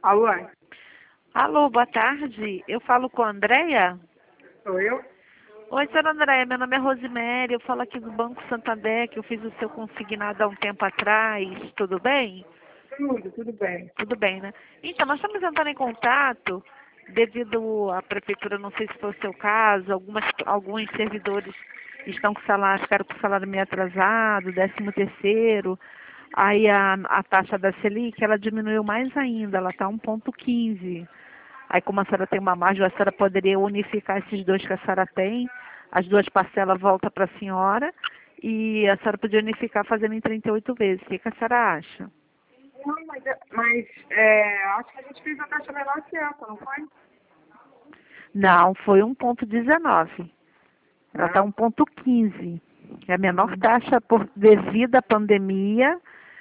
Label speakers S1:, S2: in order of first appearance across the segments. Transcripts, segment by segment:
S1: Alô?
S2: Alô, boa tarde. Eu falo com a Andréia?
S1: Sou eu?
S2: Oi, senhora Andréia, meu nome é Rosiméria, eu falo aqui do Banco Santander, que eu fiz o seu consignado há um tempo atrás, tudo bem?
S1: Tudo bem.
S2: Tudo bem, né? Então, nós estamos entrando em contato devido à prefeitura, não sei se foi o seu caso, alguns servidores estão com salário, ficaram com salário meio atrasado, 13º, aí a taxa da Selic, ela diminuiu mais ainda, ela está 1,15. Aí, como a senhora tem uma margem, a senhora poderia unificar esses dois que a senhora tem, as duas parcelas voltam para a senhora, e a senhora podia unificar fazendo em 38 vezes. O que a senhora acha?
S1: Não, mas acho que a gente fez a taxa menor que essa, não foi?
S2: Não, foi 1,19. Ela está 1,15. É a menor taxa devido à pandemia,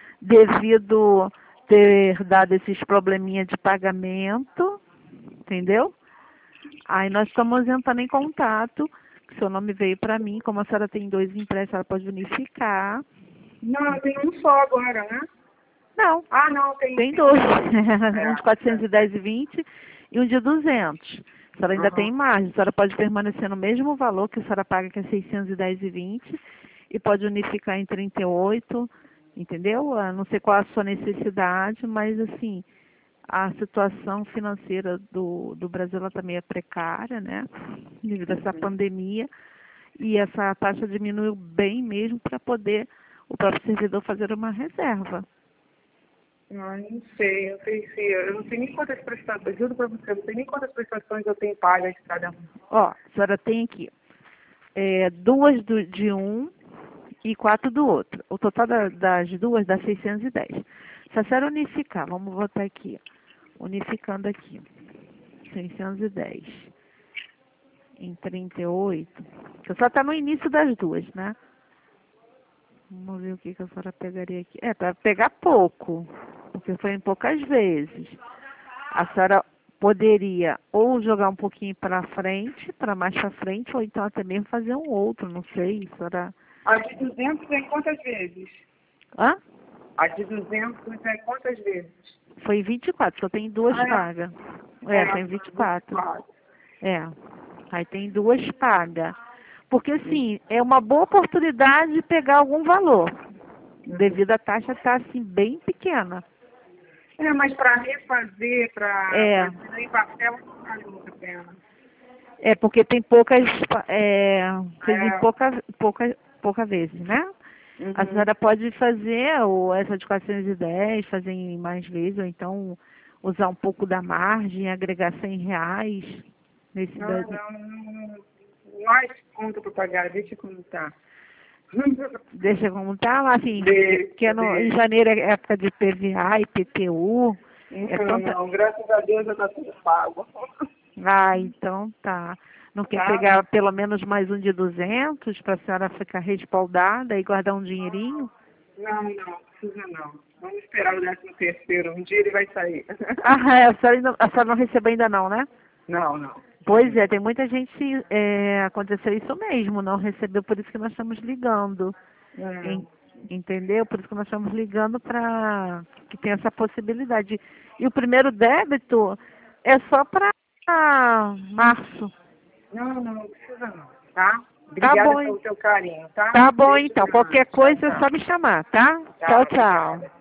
S2: devido ter dado esses probleminha de pagamento, entendeu? Aí nós estamos entrando em contato, que seu nome veio para mim, como a senhora tem dois empréstimos, ela pode unificar.
S1: Não, tem um só agora, né?
S2: Não,
S1: Ah, não, tem
S2: tem dois, um de
S1: É.
S2: 410,20 e um de 200. A senhora ainda tem margem, a senhora pode permanecer no mesmo valor que a senhora paga, que é 610,20, e pode unificar em 38, entendeu? Eu não sei qual a sua necessidade, mas assim, a situação financeira do Brasil ela também é precária, né? Devido a essa pandemia, e essa taxa diminuiu bem mesmo para poder o próprio servidor fazer uma reserva.
S1: Ah, não sei, eu não sei nem quantas prestações, juro pra você, eu não sei nem quantas prestações eu tenho pagas de cada um.
S2: Ó, a senhora tem aqui duas de um e 4 do outro. O total das duas dá 610. Se a senhora unificar, vamos botar aqui, ó, unificando aqui, 610 em 38, que a senhora está no início das duas, né? Vamos ver o que a senhora pegaria aqui. Para pegar pouco, porque foi em poucas vezes. A senhora poderia ou jogar um pouquinho para frente, para mais para frente, ou então até mesmo fazer um outro, não sei. A senhora...
S1: A de 200 é quantas vezes?
S2: Hã?
S1: A de 200 é quantas vezes?
S2: Foi em 24, só tem duas
S1: Ah,
S2: pagas. Foi em 24.
S1: 24.
S2: É. Aí tem duas pagas. Porque, assim, é uma boa oportunidade de pegar algum valor. Devido à taxa estar, assim, bem pequena.
S1: Mas para refazer,
S2: É.
S1: para tirar em papel, não vale muito a pena.
S2: É porque tem poucas, fez em
S1: É.
S2: pouca vezes, né? A
S1: Uhum.
S2: senhora pode fazer essa de 410, fazer em mais vezes, ou então usar um pouco da margem, agregar R$ 100 nesse
S1: Não,
S2: Brasil.
S1: não, não. Mais conta para pagar, deixa como tá.
S2: Deixa como tá, mas assim, que é em
S1: Deixa.
S2: janeiro é época de PVA e PTU, é
S1: Não,
S2: tanta...
S1: não, graças a Deus já tá tudo pago.
S2: Ah, então tá. Não quer
S1: Tá?
S2: pegar pelo menos mais um de 200 para a senhora ficar respaldada e guardar um dinheirinho?
S1: Não, precisa não. Vamos esperar o 13º, um dia ele vai sair.
S2: Ah, a senhora não recebeu ainda não, né?
S1: Não.
S2: Pois é, tem muita gente, aconteceu isso mesmo, não recebeu, por isso que nós estamos ligando.
S1: É.
S2: Entendeu? Por isso que nós estamos ligando para que tem essa possibilidade. E o primeiro débito é só para março.
S1: Não precisa não, tá?
S2: Tá
S1: Obrigada
S2: bom,
S1: pelo teu carinho, tá?
S2: tá bom
S1: Beijo
S2: então.
S1: grande.
S2: Qualquer
S1: Tchau,
S2: coisa é só
S1: tchau.
S2: me chamar, tá?
S1: Tá,
S2: Tchau,
S1: obrigada.
S2: tchau.